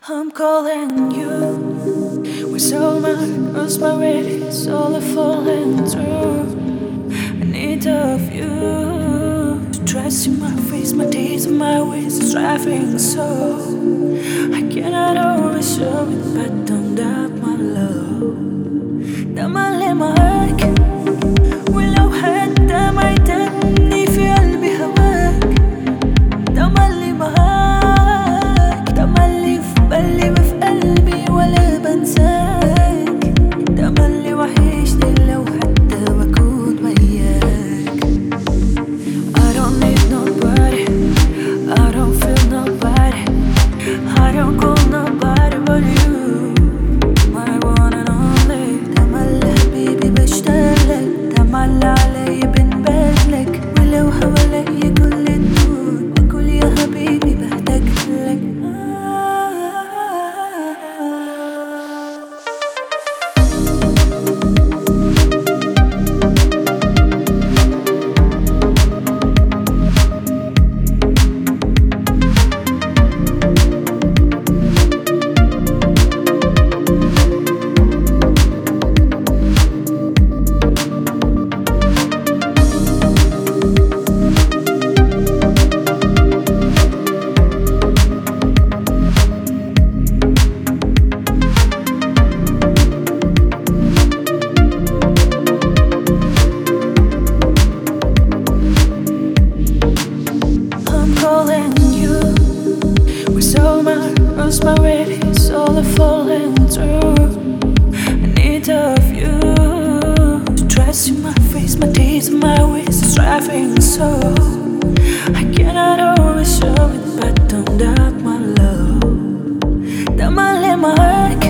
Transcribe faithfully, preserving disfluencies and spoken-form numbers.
I'm calling you with all my responsibilities, all are falling through. I need of you to trust in my face, my days, and my ways, it's driving so. I cannot always show it, but don't doubt my love. تملي معاك ولو حتى ما يتني في قلبي هواك. تملي معاك تملي في بالي وفي قلبي ولا بنساك. تملي وحشني لو حتى بكون وياك. I don't need nobody, I don't feel nobody, I don't call nobody but you. My one and only. تملي حبيبي بشتاقلك، تملي علي بنبادلك، ولو حواليا كل الدنيا بقول يا حبيبي بحتاجلك. Calling you with all my responsibilities, all are falling through. I need of you to trust in my face, my days, and my ways, it's driving so. I cannot always show it, but don't doubt my love. تملي معاك